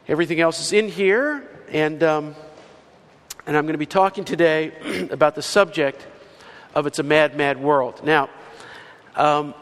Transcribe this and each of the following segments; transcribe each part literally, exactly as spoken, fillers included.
Everything else is in here, and um, and I'm going to be talking today about the subject of It's a Mad, Mad World. Now, um,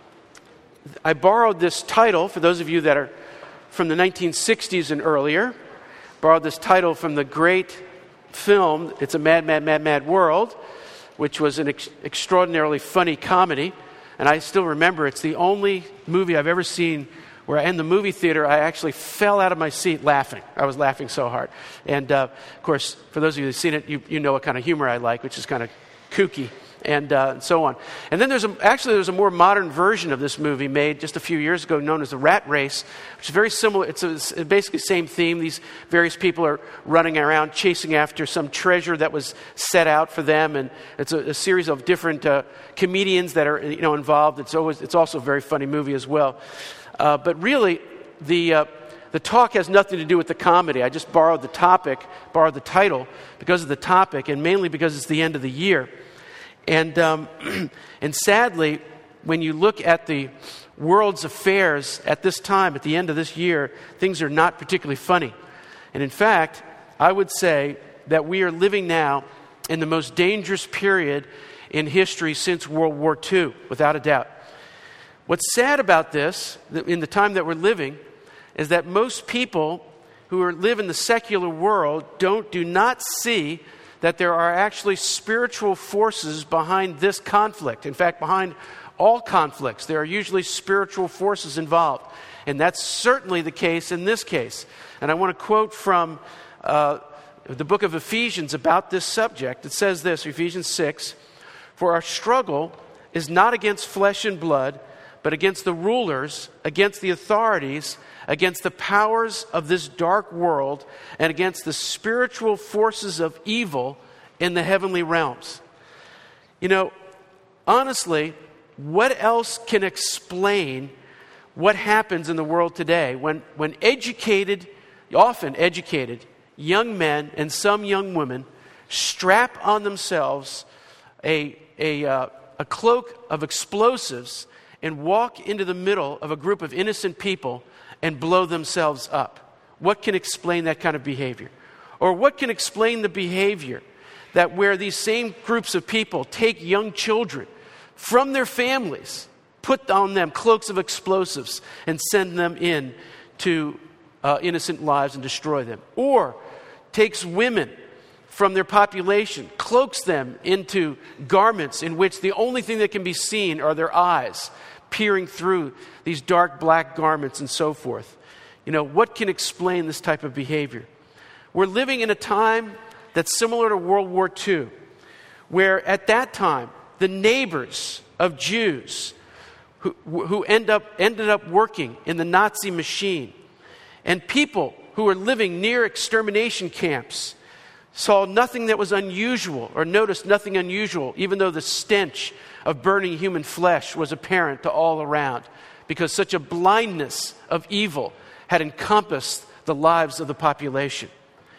I borrowed this title, for those of you that are from the nineteen sixties and earlier, borrowed this title from the great film, It's a Mad, Mad, Mad, Mad World, which was an ex- extraordinarily funny comedy. And I still remember it's the only movie I've ever seen where in the movie theater I actually fell out of my seat laughing. I was laughing so hard. And uh, of course, for those of you who've seen it, you, you know what kind of humor I like, which is kind of kooky and, uh, and so on. And then there's a, actually there's a more modern version of this movie made just a few years ago known as The Rat Race, which is very similar. It's, a, it's basically the same theme. These various people are running around chasing after some treasure that was set out for them, and it's a, a series of different uh, comedians that are you know involved. It's always it's also a very funny movie as well. Uh, but really, the uh, the talk has nothing to do with the comedy. I just borrowed the topic, borrowed the title because of the topic, and mainly because it's the end of the year. And um, and sadly, when you look at the world's affairs at this time, at the end of this year, things are not particularly funny. And in fact, I would say that we are living now in the most dangerous period in history since World War Two, without a doubt. What's sad about this, in the time that we're living, is that most people who are, live in the secular world don't do not see that there are actually spiritual forces behind this conflict. In fact, behind all conflicts, there are usually spiritual forces involved. And that's certainly the case in this case. And I want to quote from uh, the book of Ephesians about this subject. It says this, Ephesians six, "For our struggle is not against flesh and blood, but against the rulers, against the authorities, against the powers of this dark world, and against the spiritual forces of evil in the heavenly realms." You know, honestly, what else can explain what happens in the world today when, when educated, often educated, young men and some young women strap on themselves a, a, uh, a cloak of explosives and walk into the middle of a group of innocent people and blow themselves up? What can explain that kind of behavior? Or what can explain the behavior that where these same groups of people take young children from their families, put on them cloaks of explosives, and send them in to uh, innocent lives and destroy them? Or takes women from their population, cloaks them into garments in which the only thing that can be seen are their eyes, peering through these dark black garments and so forth. You know, what can explain this type of behavior? We're living in a time that's similar to World War Two, where at that time, the neighbors of Jews who, who end up, ended up working in the Nazi machine, and people who were living near extermination camps saw nothing that was unusual or noticed nothing unusual, even though the stench of burning human flesh was apparent to all around, because such a blindness of evil had encompassed the lives of the population.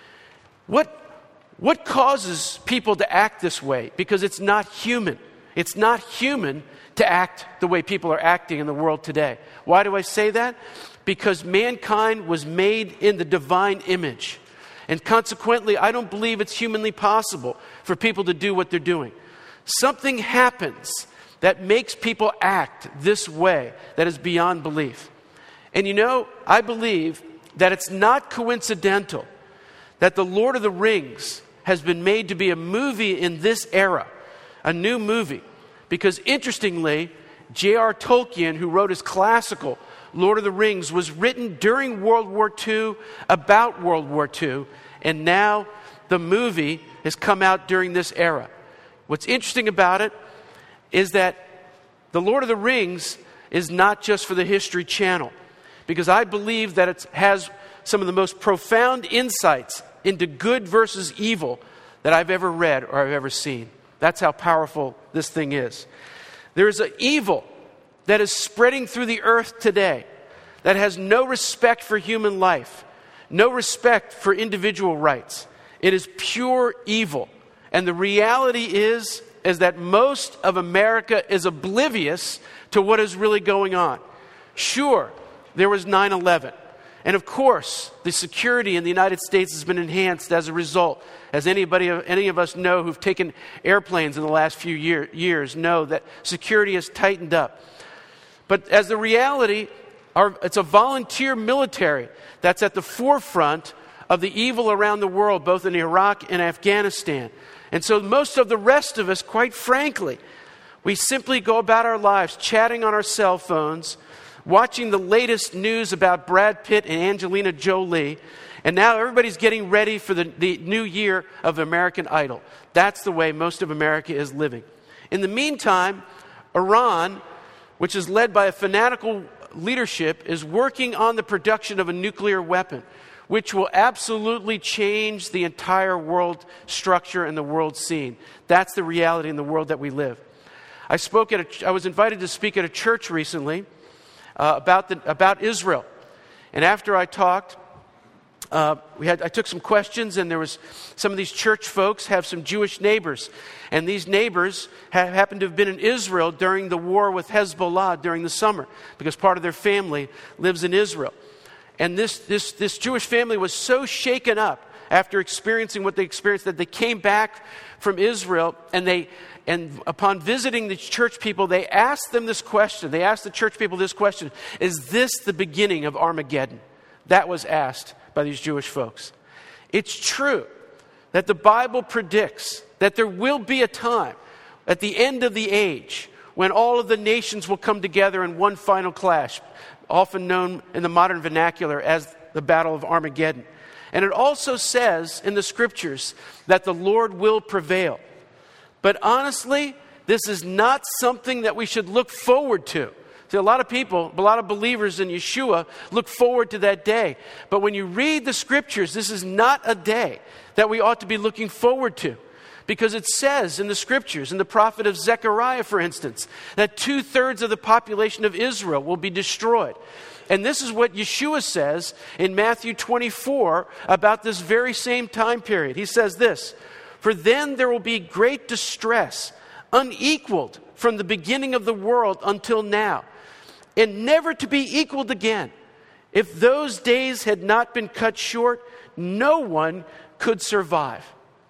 What, what causes people to act this way? Because it's not human. It's not human to act the way people are acting in the world today. Why do I say that? Because mankind was made in the divine image. And consequently, I don't believe it's humanly possible for people to do what they're doing. Something happens that makes people act this way that is beyond belief. And you know, I believe that it's not coincidental that The Lord of the Rings has been made to be a movie in this era, a new movie. Because interestingly, J R Tolkien, who wrote his classical Lord of the Rings, was written during World War Two, about World War Two, and now the movie has come out during this era. What's interesting about it is that The Lord of the Rings is not just for the History Channel, because I believe that it has some of the most profound insights into good versus evil that I've ever read or I've ever seen. That's how powerful this thing is. There is an evil that is spreading through the earth today that has no respect for human life, no respect for individual rights. It is pure evil. And the reality is, is that most of America is oblivious to what is really going on. Sure, there was nine eleven. And of course, the security in the United States has been enhanced as a result. As anybody, any of us know who've taken airplanes in the last few year, years know that security has tightened up. But as the reality, our, it's a volunteer military that's at the forefront of the evil around the world, both in Iraq and Afghanistan. And so most of the rest of us, quite frankly, we simply go about our lives chatting on our cell phones, watching the latest news about Brad Pitt and Angelina Jolie, and now everybody's getting ready for the, the new year of American Idol. That's the way most of America is living. In the meantime, Iran, which is led by a fanatical leadership, is working on the production of a nuclear weapon, which will absolutely change the entire world structure and the world scene. That's the reality in the world that we live. I spoke at a, I was invited to speak at a church recently uh, about the, about Israel, and after I talked, uh, we had I took some questions, and there was some of these church folks have some Jewish neighbors, and these neighbors ha- happened to have been in Israel during the war with Hezbollah during the summer, because part of their family lives in Israel. And this, this, this Jewish family was so shaken up after experiencing what they experienced that they came back from Israel, and they, and upon visiting the church people, they asked them this question. They asked the church people this question: is this the beginning of Armageddon? That was asked by these Jewish folks. It's true that the Bible predicts that there will be a time at the end of the age when all of the nations will come together in one final clash, often known in the modern vernacular as the Battle of Armageddon. And it also says in the scriptures that the Lord will prevail. But honestly, this is not something that we should look forward to. See, a lot of people, a lot of believers in Yeshua look forward to that day. But when you read the scriptures, this is not a day that we ought to be looking forward to. Because it says in the scriptures, in the prophet of Zechariah, for instance, that two-thirds of the population of Israel will be destroyed. And this is what Yeshua says in Matthew twenty-four about this very same time period. He says this: "For then there will be great distress, unequaled from the beginning of the world until now, and never to be equaled again. If those days had not been cut short, no one could survive."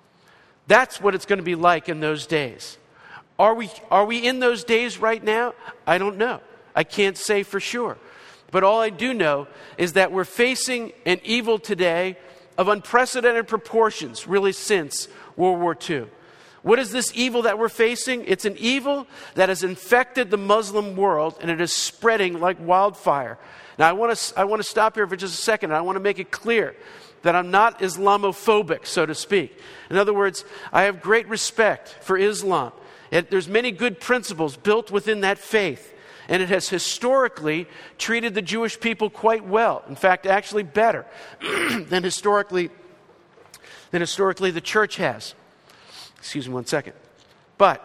That's what it's going to be like in those days. Are we, are we in those days right now? I don't know. I can't say for sure. But all I do know is that we're facing an evil today of unprecedented proportions, really since World War Two. What is this evil that we're facing? It's an evil that has infected the Muslim world, and it is spreading like wildfire. Now, I want to I want to stop here for just a second. I want to make it clear that I'm not Islamophobic, so to speak. In other words, I have great respect for Islam. It, there's many good principles built within that faith, and it has historically treated the Jewish people quite well. In fact, actually better than historically than historically the church has. Excuse me one second. But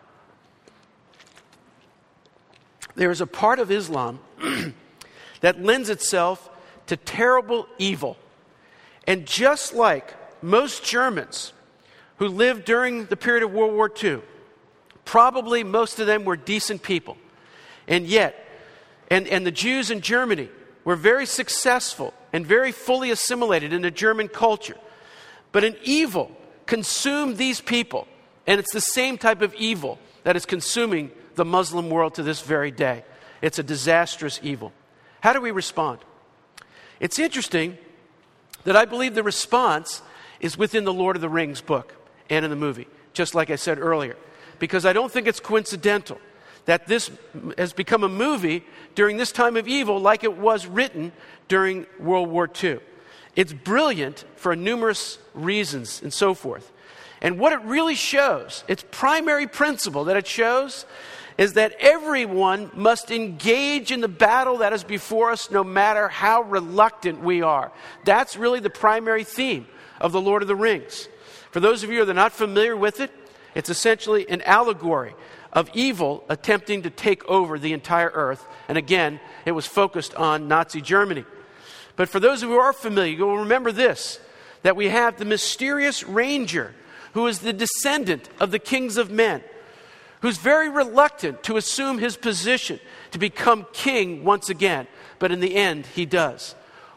there is a part of Islam that lends itself to terrible evil. And just like most Germans who lived during the period of World War Two, probably most of them were decent people. And yet, and, and the Jews in Germany were very successful and very fully assimilated into German culture. But an evil consumed these people, and it's the same type of evil that is consuming the Muslim world to this very day. It's a disastrous evil. How do we respond? It's interesting that I believe the response is within the Lord of the Rings book and in the movie, just like I said earlier. Because I don't think it's coincidental that this has become a movie during this time of evil like it was written during World War Two. It's brilliant for numerous reasons and so forth. And what it really shows, its primary principle that it shows, is that everyone must engage in the battle that is before us no matter how reluctant we are. That's really the primary theme of The Lord of the Rings. For those of you that are not familiar with it, it's essentially an allegory of evil attempting to take over the entire earth. And again, it was focused on Nazi Germany. But for those of you who are familiar, you'll remember this, that we have the mysterious ranger who is the descendant of the kings of men, who's very reluctant to assume his position to become king once again. But in the end, he does.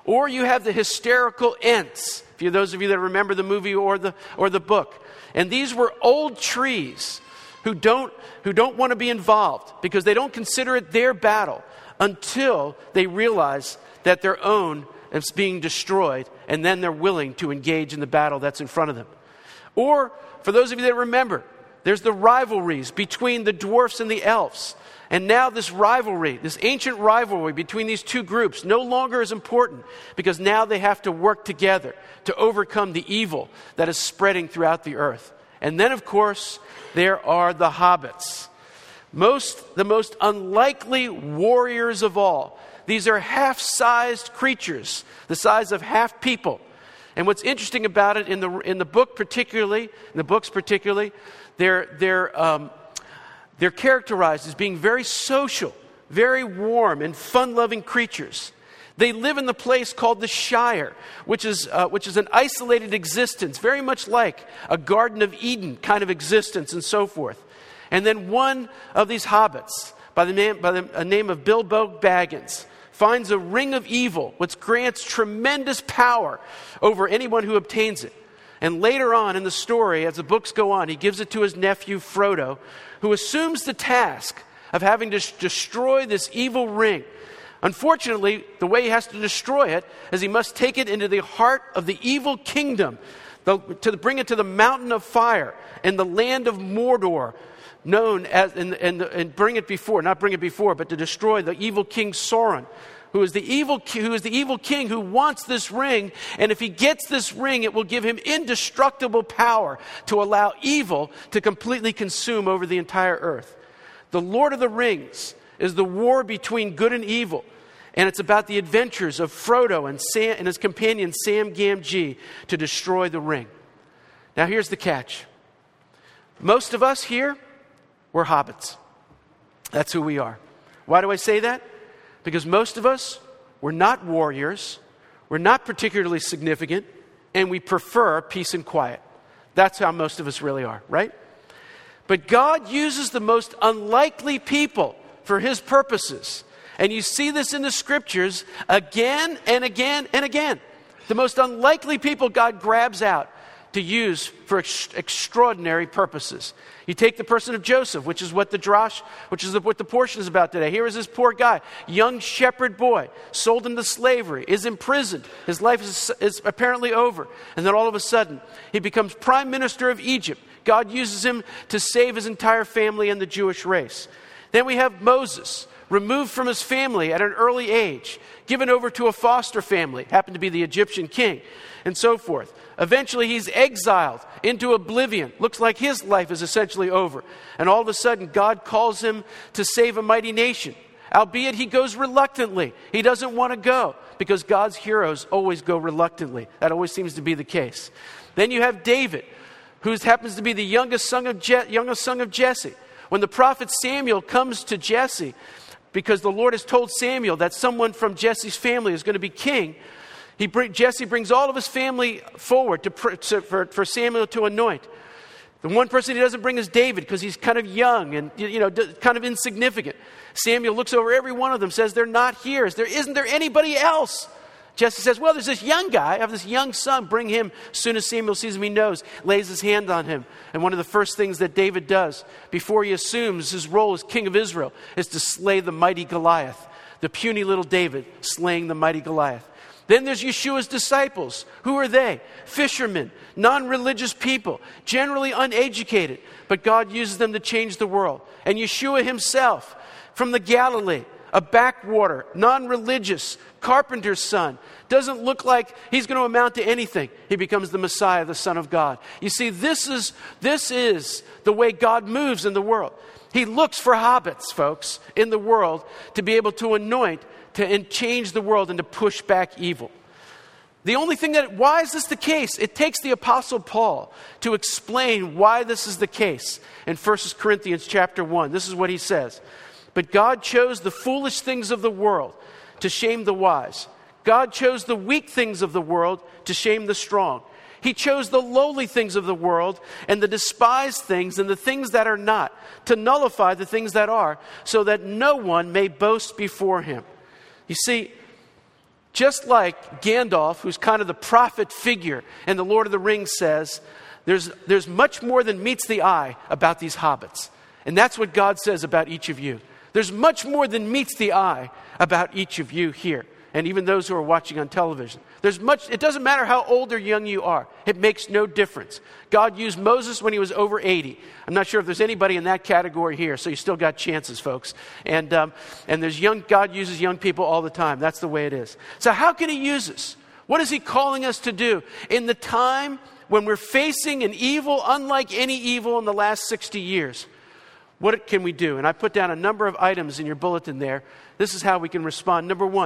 Or you have the hysterical Ents, for those of you that remember the movie or the or the book. And these were old trees who don't who don't want to be involved because they don't consider it their battle until they realize that their own is being destroyed, and then they're willing to engage in the battle that's in front of them. Or, for those of you that remember, there's the rivalries between the dwarfs and the elves. And now this rivalry, this ancient rivalry between these two groups no longer is important because now they have to work together to overcome the evil that is spreading throughout the earth. And then, of course, there are the hobbits. Most, the most unlikely warriors of all. These are half-sized creatures, the size of half people. And what's interesting about it in the in the book particularly, in the books particularly, they're they're um, they're characterized as being very social, very warm and fun-loving creatures. They live in the place called the Shire, which is uh, which is an isolated existence, very much like a Garden of Eden kind of existence, and so forth. And then one of these hobbits, by the name by the name of Bilbo Baggins, finds a ring of evil, which grants tremendous power over anyone who obtains it. And later on in the story, as the books go on, he gives it to his nephew Frodo, who assumes the task of having to sh- destroy this evil ring. Unfortunately, the way he has to destroy it is he must take it into the heart of the evil kingdom, the, to bring it to the mountain of fire in the land of Mordor, known as, and, and, and bring it before, not bring it before, but to destroy the evil king Sauron, who is the evil, who is the evil king who wants this ring. And if he gets this ring, it will give him indestructible power to allow evil to completely consume over the entire earth. The Lord of the Rings is the war between good and evil. And it's about the adventures of Frodo and, Sam, and his companion Sam Gamgee to destroy the ring. Now here's the catch. Most of us here, we're hobbits. That's who we are. Why do I say that? Because most of us, we're not warriors, we're not particularly significant, and we prefer peace and quiet. That's how most of us really are, right? But God uses the most unlikely people for his purposes. And you see this in the scriptures again and again and again. The most unlikely people God grabs out to use for ex- extraordinary purposes. You take the person of Joseph, which is what the drosh, which is what the portion is about today. Here is this poor guy, young shepherd boy, sold into slavery, is imprisoned. His life is, is apparently over. And then all of a sudden, he becomes prime minister of Egypt. God uses him to save his entire family and the Jewish race. Then we have Moses, removed from his family at an early age, given over to a foster family, happened to be the Egyptian king, and so forth. Eventually, he's exiled into oblivion. Looks like his life is essentially over. And all of a sudden, God calls him to save a mighty nation. Albeit he goes reluctantly. He doesn't want to go because God's heroes always go reluctantly. That always seems to be the case. Then you have David, who happens to be the youngest son of Je- youngest son of Jesse. When the prophet Samuel comes to Jesse, because the Lord has told Samuel that someone from Jesse's family is going to be king, He bring, Jesse brings all of his family forward to, to, for, for Samuel to anoint. The one person he doesn't bring is David because he's kind of young and you know kind of insignificant. Samuel looks over every one of them, says they're not here. Is there, isn't there anybody else? Jesse says, well, there's this young guy. I have this young son. Bring him. As soon as Samuel sees him, he knows, lays his hand on him. And one of the first things that David does before he assumes his role as king of Israel is to slay the mighty Goliath. The puny little David slaying the mighty Goliath. Then there's Yeshua's disciples. Who are they? Fishermen, non-religious people, generally uneducated, but God uses them to change the world. And Yeshua himself, from the Galilee, a backwater, non-religious, carpenter's son, doesn't look like he's going to amount to anything. He becomes the Messiah, the Son of God. You see, this is, this is the way God moves in the world. He looks for hobbits, folks, in the world to be able to anoint to and change the world and to push back evil. The only thing that, why is this the case? It takes the Apostle Paul to explain why this is the case in First Corinthians chapter one. This is what he says. But God chose the foolish things of the world to shame the wise. God chose the weak things of the world to shame the strong. He chose the lowly things of the world and the despised things and the things that are not to nullify the things that are, so that no one may boast before him. You see, Just like Gandalf, who's kind of the prophet figure in The Lord of the Rings, says, there's, there's much more than meets the eye about these hobbits. And that's what God says about each of you. There's much more than meets the eye about each of you here, and even those who are watching on television. There's much, it doesn't matter how old or young you are. It makes no difference. God used Moses when he was over eighty. I'm not sure if there's anybody in that category here, so you still got chances, folks. And um, and there's young, God uses young people all the time. That's the way it is. So how can he use us? What is he calling us to do in the time when we're facing an evil unlike any evil in the last sixty years? What can we do? And I put down a number of items in your bulletin there. This is how we can respond. Number one,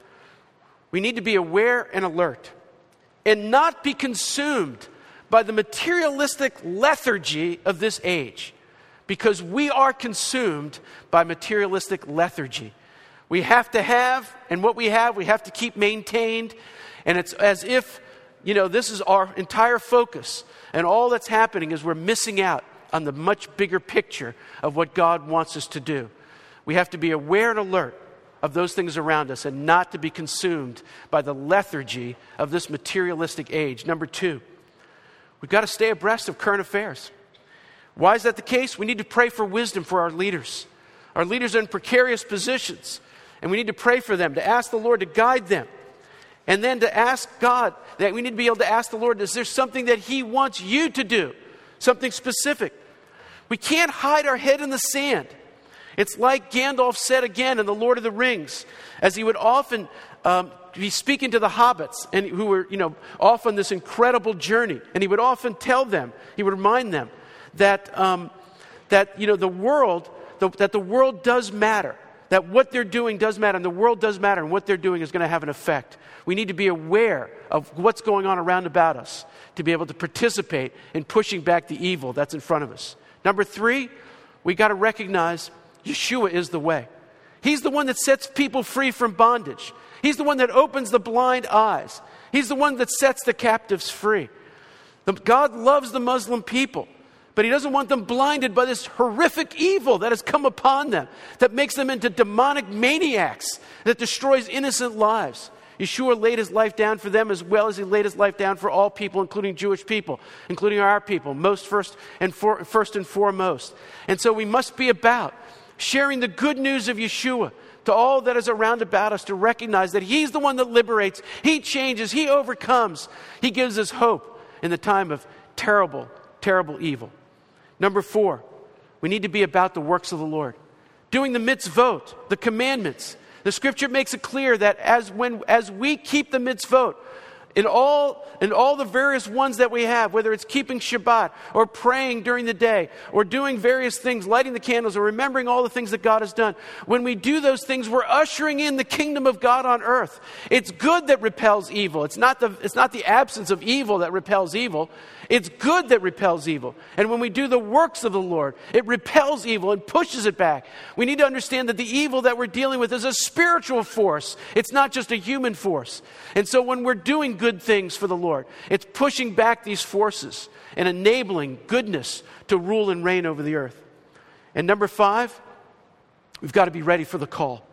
we need to be aware and alert and not be consumed by the materialistic lethargy of this age, because we are consumed by materialistic lethargy. We have to have, and what we have, we have to keep maintained. And it's as if, you know, this is our entire focus. And all that's happening is we're missing out on the much bigger picture of what God wants us to do. We have to be aware and alert of those things around us and not to be consumed by the lethargy of this materialistic age. Number two, we've got to stay abreast of current affairs. Why is that the case? We need to pray for wisdom for our leaders. Our leaders are in precarious positions, and we need to pray for them, to ask the Lord to guide them. And then to ask God, that we need to be able to ask the Lord, is there something that he wants you to do? Something specific. We can't hide our head in the sand. It's like Gandalf said again in The Lord of the Rings, as he would often um, be speaking to the hobbits, and who were, you know, off on this incredible journey. And he would often tell them, he would remind them that um, that you know the world, the, that the world does matter, that what they're doing does matter, and the world does matter, and what they're doing is going to have an effect. We need to be aware of what's going on around about us to be able to participate in pushing back the evil that's in front of us. Number three, we got to recognize Yeshua is the way. He's the one that sets people free from bondage. He's the one that opens the blind eyes. He's the one that sets the captives free. The, God loves the Muslim people, but he doesn't want them blinded by this horrific evil that has come upon them, that makes them into demonic maniacs, that destroys innocent lives. Yeshua laid his life down for them as well as he laid his life down for all people, including Jewish people, including our people, most first and for, first and foremost. And so we must be about sharing the good news of Yeshua to all that is around about us, to recognize that he's the one that liberates, he changes, he overcomes, he gives us hope in the time of terrible, terrible evil. Number four, we need to be about the works of the Lord, doing the mitzvot, the commandments. The scripture makes it clear that as when as we keep the mitzvot, in all in all the various ones that we have, whether it's keeping Shabbat or praying during the day or doing various things, lighting the candles or remembering all the things that God has done, when we do those things, we're ushering in the kingdom of God on earth. It's good that repels evil. It's not the it's not the absence of evil that repels evil. It's good that repels evil. And when we do the works of the Lord, it repels evil and pushes it back. We need to understand that the evil that we're dealing with is a spiritual force. It's not just a human force. And so when we're doing good things for the Lord, it's pushing back these forces and enabling goodness to rule and reign over the earth. And number five, we've got to be ready for the call.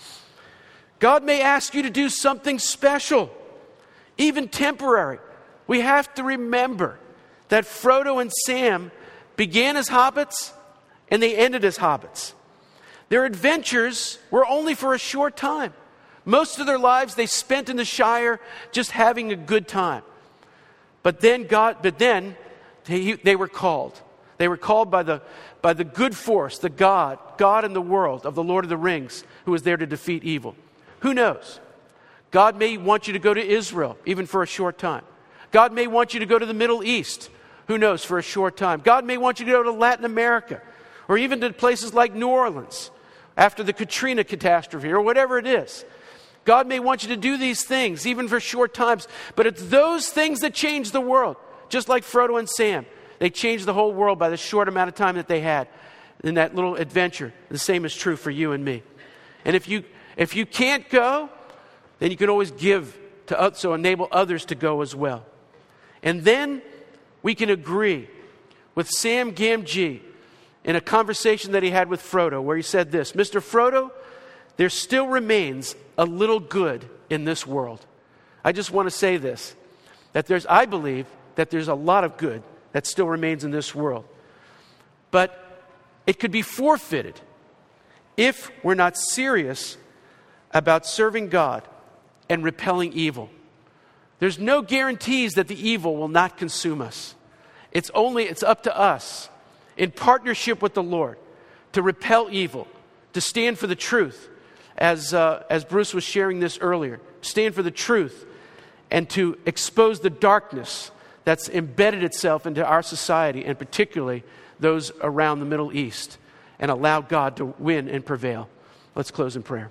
God may ask you to do something special, even temporary. We have to remember that Frodo and Sam began as hobbits and they ended as hobbits. Their adventures were only for a short time. Most of their lives they spent in the Shire just having a good time. But then God, but then they, they were called. They were called by the by the good force, the God, God in the world of the Lord of the Rings, who was there to defeat evil. Who knows? God may want you to go to Israel, even for a short time. God may want you to go to the Middle East. Who knows, for a short time. God may want you to go to Latin America, or even to places like New Orleans after the Katrina catastrophe, or whatever it is. God may want you to do these things, even for short times, but it's those things that change the world. Just like Frodo and Sam. They changed the whole world by the short amount of time that they had in that little adventure. The same is true for you and me. And if you if you can't go, then you can always give to so enable others to go as well. And then we can agree with Sam Gamgee in a conversation that he had with Frodo, where he said this: Mister Frodo, there still remains a little good in this world. I just want to say this, that there's, I believe that there's a lot of good that still remains in this world. But it could be forfeited if we're not serious about serving God and repelling evil. There's no guarantees that the evil will not consume us. It's only, it's up to us, in partnership with the Lord, to repel evil, to stand for the truth, as, uh, as Bruce was sharing this earlier, stand for the truth, and to expose the darkness that's embedded itself into our society, and particularly those around the Middle East, and allow God to win and prevail. Let's close in prayer.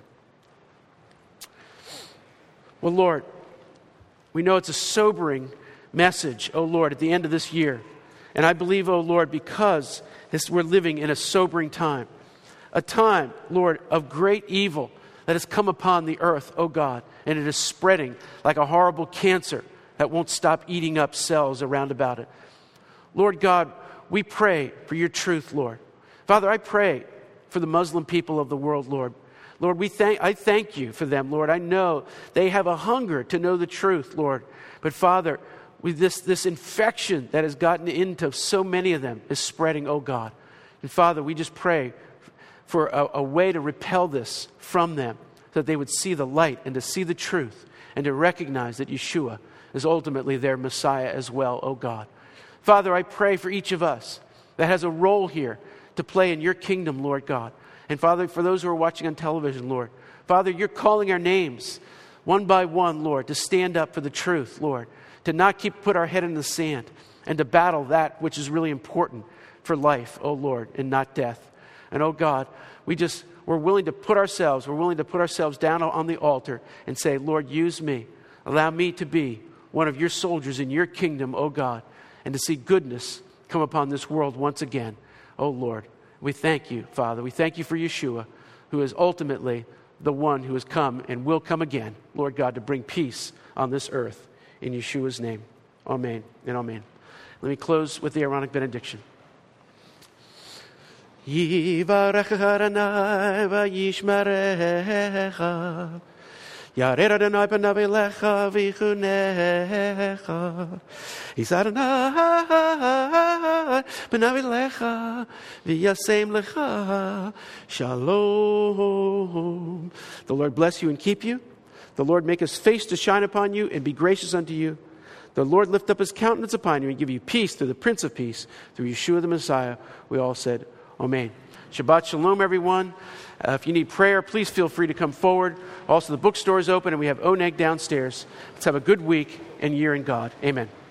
Well, Lord, we know it's a sobering message, oh Lord, at the end of this year. And I believe, oh Lord, because this, we're living in a sobering time, a time, Lord, of great evil that has come upon the earth, oh God, and it is spreading like a horrible cancer that won't stop eating up cells around about it. Lord God, we pray for your truth, Lord. Father, I pray for the Muslim people of the world, Lord. Lord, we thank, I thank you for them, Lord. I know they have a hunger to know the truth, Lord. But Father, with this, this infection that has gotten into so many of them is spreading, oh God. And Father, we just pray for a, a way to repel this from them, so that they would see the light and to see the truth and to recognize that Yeshua is ultimately their Messiah as well, oh God. Father, I pray for each of us that has a role here to play in your kingdom, Lord God. And Father, for those who are watching on television, Lord, Father, you're calling our names one by one, Lord, to stand up for the truth, Lord, to not keep put our head in the sand and to battle that which is really important for life, oh Lord, and not death. And oh God, we just, we're willing to put ourselves, we're willing to put ourselves down on the altar and say, Lord, use me. Allow me to be one of your soldiers in your kingdom, oh God, and to see goodness come upon this world once again, oh Lord. We thank you, Father. We thank you for Yeshua, who is ultimately the one who has come and will come again, Lord God, to bring peace on this earth. In Yeshua's name, amen and amen. Let me close with the Aaronic benediction. Yivarecha Adonai v'yishmerecha, Yared Adonai panav elecha v'yichunecha, Yis Adonai panav elecha v'yasem lecha shalom. The Lord bless you and keep you. The Lord make his face to shine upon you and be gracious unto you. The Lord lift up his countenance upon you and give you peace through the Prince of Peace, through Yeshua the Messiah. We all said, amen. Shabbat shalom, everyone. Uh, if you need prayer, please feel free to come forward. Also, the bookstore is open and we have Oneg downstairs. Let's have a good week and year in God. Amen.